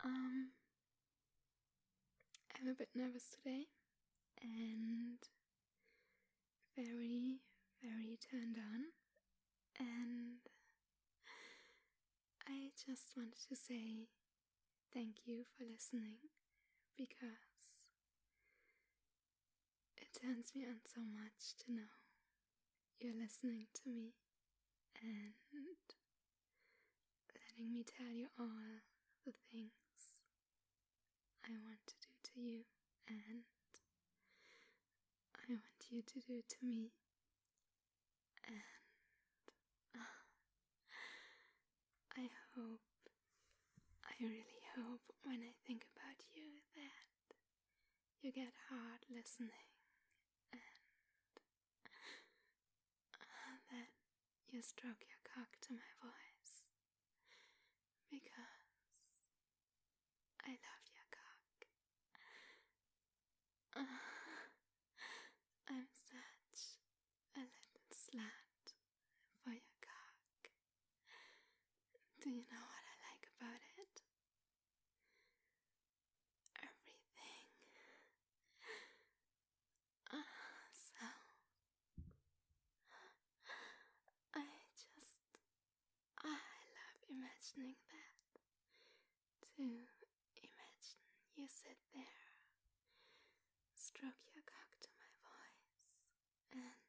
Um, I'm a bit nervous today and very, very turned on. And I just wanted to say thank you for listening, because it turns me on so much to know you're listening to me and letting me tell you all the things I want to do to you and I want you to do to me. And I really hope when I think about you that you get hard listening and that you stroke your cock to my voice, because I love your cock. I'm such a little slut for your cock. Do you know what I like about it? Everything. So I love imagining that. To imagine you sit there, stroke your cock to my voice, and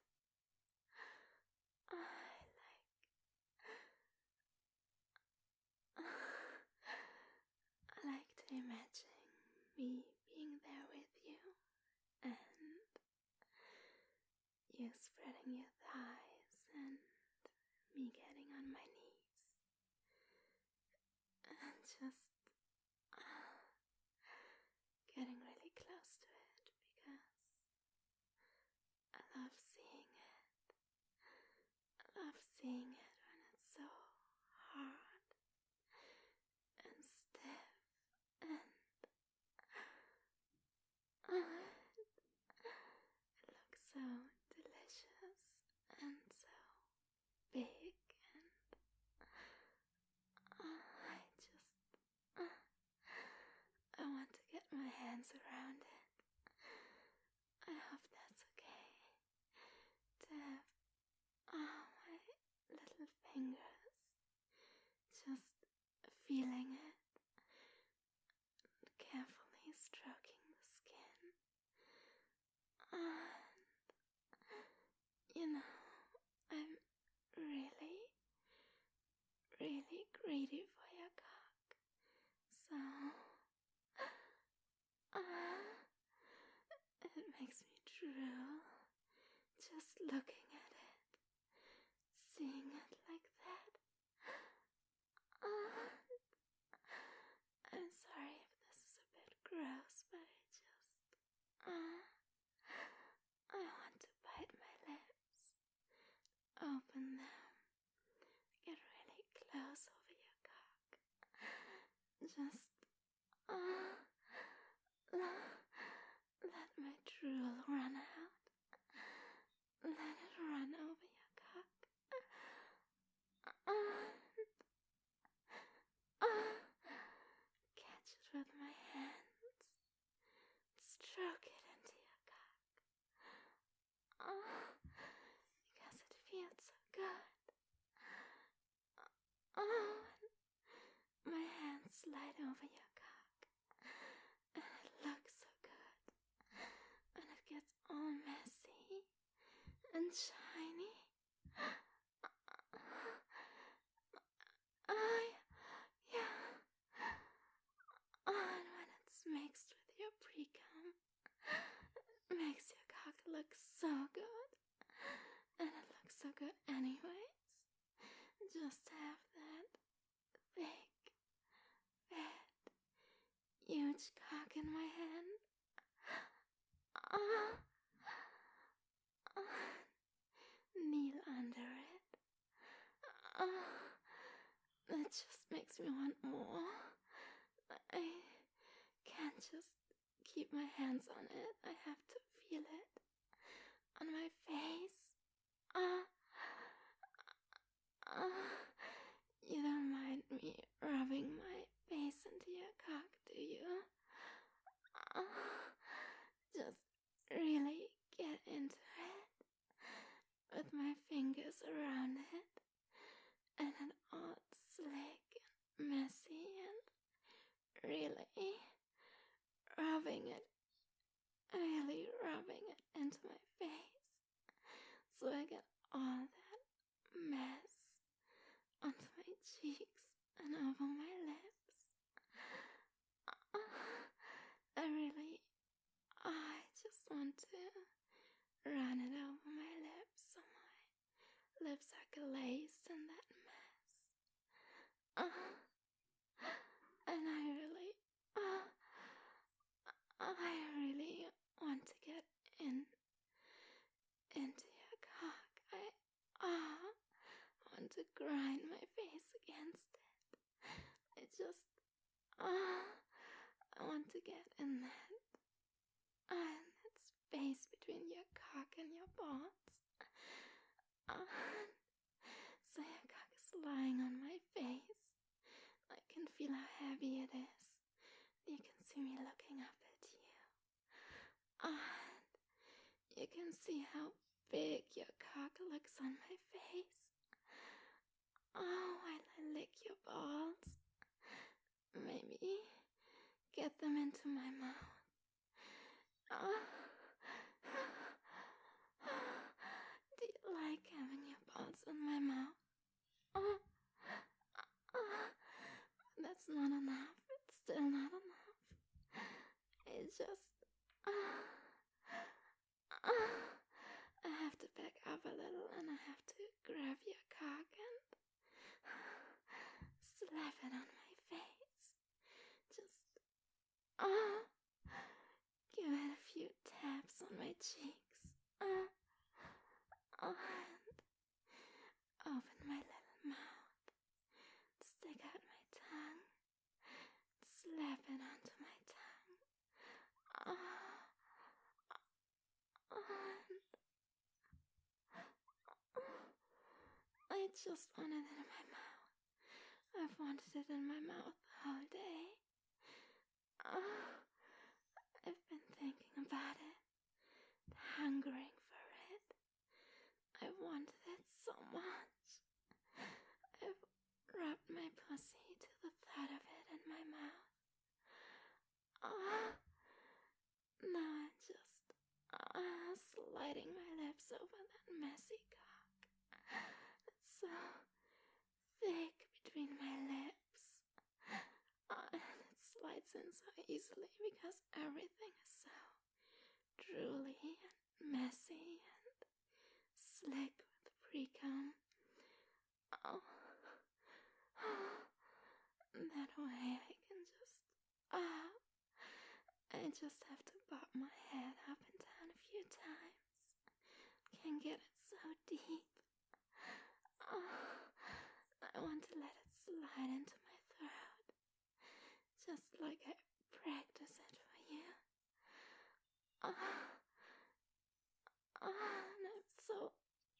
I like to imagine me being there with you and you spreading your thighs and me getting on my knees and just getting really close to it, because I love seeing it. I love seeing it when it's so hard and stiff and it looks so delicious and so big, and I want to get my hands around it. I hope that's okay to have my little fingers just feeling it, carefully stroking the skin. And you know, I'm really, really greedy for your cock. So it makes me drool just looking at it, seeing it like that. I'm sorry if this is a bit gross, but I want to bite my lips, open them, get really close over your cock. Just let my drool run out. Let it run over your cock. Catch it with my hands. Stroke it into your cock. Because it feels so good. My hands slide over your cock. And it looks so good. And it gets all messy and shiny. Yeah. And when it's mixed with your pre-cum, it makes your cock look so good. And it looks so good anyways. Just to have that big, fat, huge cock in my hand. Kneel under it. That just makes me want more. I can't just keep my hands on it. I have to feel it on my face. You don't mind me rubbing my face into your cheeks and over my lips. I just want to run it over my lips so my lips are glazed in that mess. And I really want to get into your cock. I want to grind my face against it. I want to get in that space between your cock and your balls. So your cock is lying on my face. I can feel how heavy it is. You can see me looking up at you. And you can see how big your cock looks on my face. Oh, while I lick your balls. Maybe get them into my mouth. Do you like having your balls in my mouth? That's not enough. It's still not enough. It's just... I have to back up a little and I have to grab your cock and slap it on my face. Just give it a few taps on my cheeks. And open my little mouth. Stick out my tongue. Slap it onto my tongue. I just wanted it in my mouth. I've wanted it in my mouth the whole day. I've been thinking about it, hungering for it. I wanted it so much. I've rubbed my pussy to the thought of it in my mouth. Now I'm just sliding my lips over that messy cock. It's so thick between my lips. And it slides in so easily because everything is so drooly and messy and slick with pre-cum. That way I can just have to bob my head up and down a few times. Can get it so deep. I want to let it slide into my throat, just like I practice it for you. And I'm so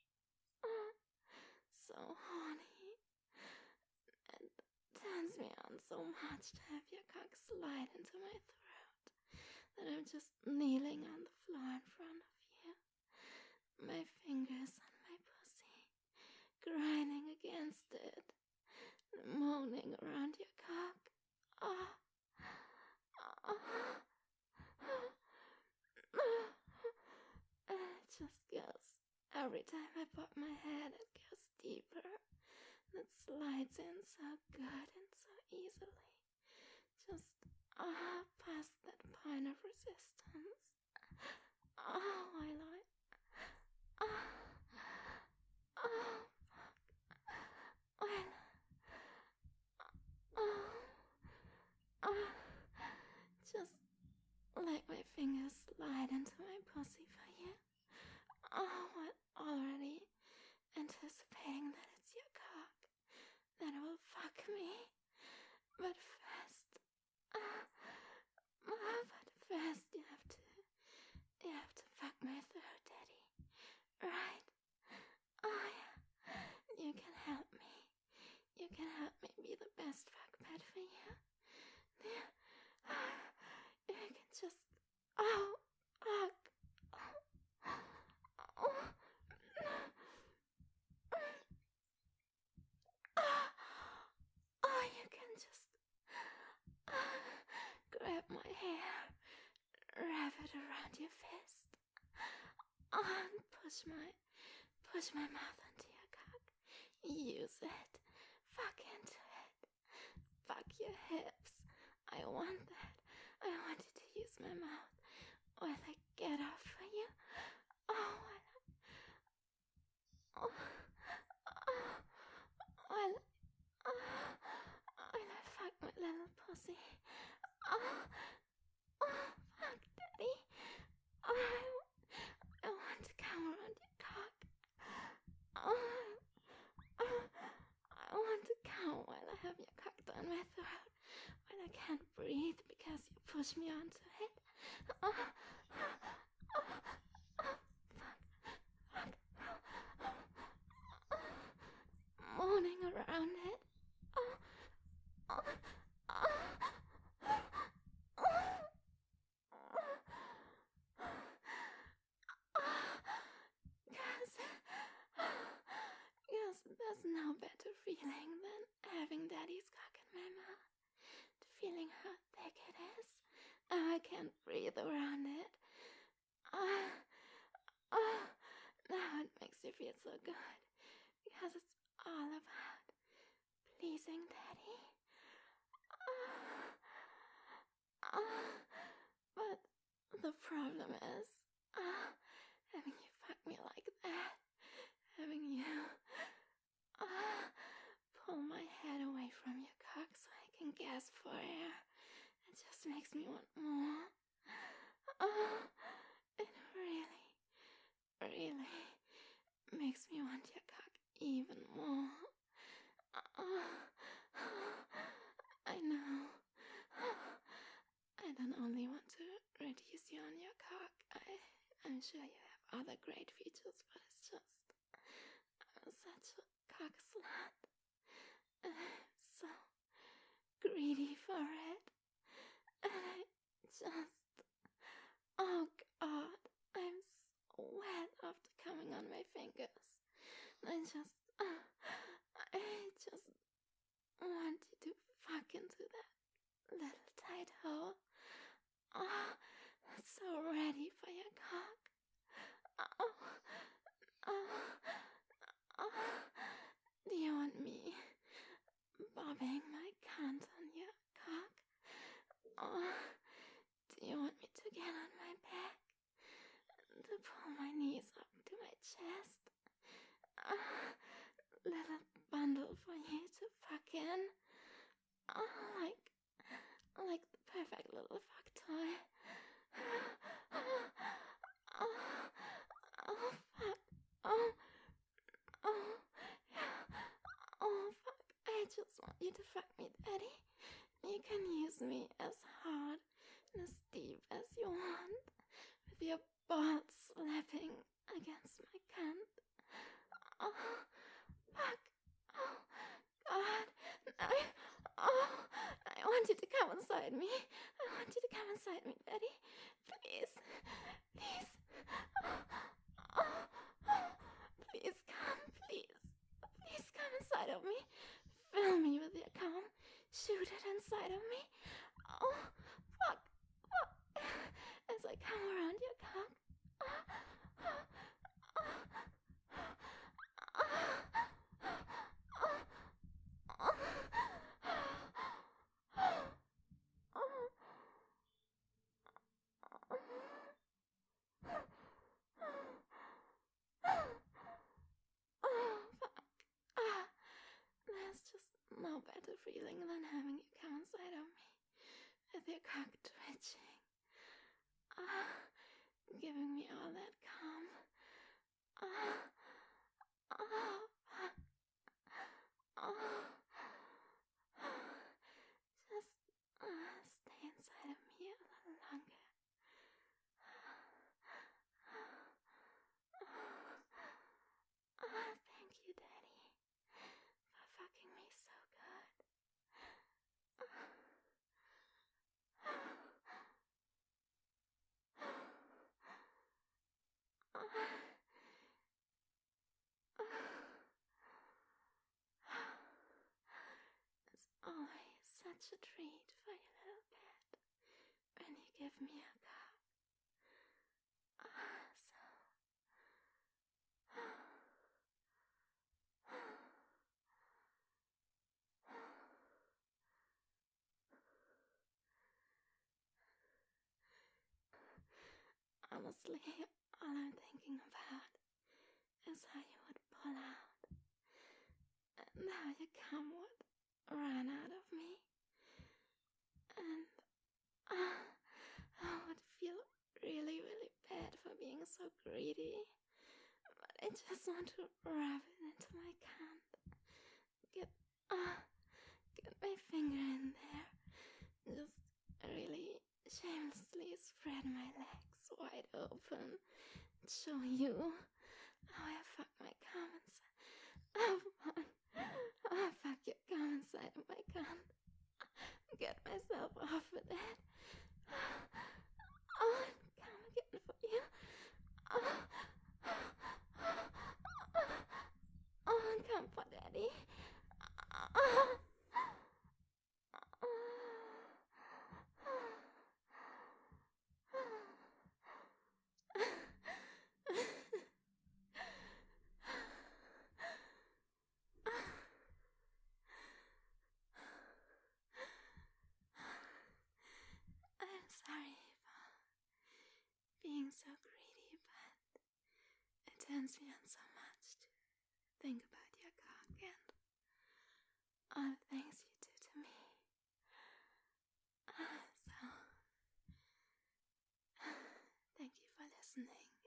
horny. It turns me on so much to have your cock slide into my throat that I'm just kneeling on the floor in front of you. My fingers on my pussy, grinding against it, moaning around your cock. And it just goes. Every time I pop my head, it goes deeper. And it slides in so good and so easily. Just past that point of resistance. Just let my fingers slide into my pussy for you. What, already anticipating that it's your cock that will fuck me. But first, you have to fuck my throat, Daddy. Right? Oh yeah. You can help me. You can help me be the best fuck pet for you. You can just fuck. You can just grab my hair, wrap it around your fist, and push my mouth into your cock. Use it. Fuck into want that. I want you to use my mouth while I get off for you. Oh, while while I fuck my little pussy. Oh, fuck, Daddy. I want to come around your cock. I want to come while I have your cock down my throat, when I can't breathe because you push me onto it. Moaning around it. Because there's no better feeling than having Daddy's cock in my mouth. The feeling how thick it is. Now I can't breathe around it. Now it makes you feel so good. Because it's all about pleasing Daddy. But the problem is, having you fuck me like that, having you pull my head away from your cock so I can gasp for air, it just makes me want more. It really makes me want your cock even more. I know. I don't only want to reduce you on your cock. I'm sure you have other great features, but it's just I'm such a cock slut. And I'm so greedy for it. And I just... Oh God, I'm so wet after coming on my fingers. I just want you to fuck into that little tight hole. That's so ready for your cock. Do you want me bobbing my cunt on your cock? Do you want me to get on my back and to pull my knees up to my chest? Little bundle for you to fuck in. Like the perfect little fuck toy. Fuck. Fuck. I just want you to fuck me, Daddy. You can use me as hard and as deep as you want, with your balls slapping against my cunt. Fuck. God. I want you to come inside me. I want you to come inside me, Daddy. Please. Please. Please come, please. Please come inside of me. Fill me with your cum. Shoot it inside of me. Oh, fuck. As I come around your cock. There's just no better feeling than having you come inside of me, with your cock twitching, giving me all that cum. Just stay inside of me a little longer. Thank you, Daddy, for fucking me so good. It's always such a treat for your little pet when you give me a cup. honestly, all I'm thinking about is how you would pull out, and how your cum would run out of me, and I would feel really, really bad for being so greedy, but I just want to rub it into my cunt. Get my finger in there. Just really shamelessly spread my legs wide open. Show you how I fuck my cum inside. Oh, fuck your cum inside of my cunt. Get myself off with it. Oh, come again for you. Oh, come for daddy. I'm sorry for being so greedy, but it turns me on so much to think about your cock and all the things you do to me. So, thank you for listening.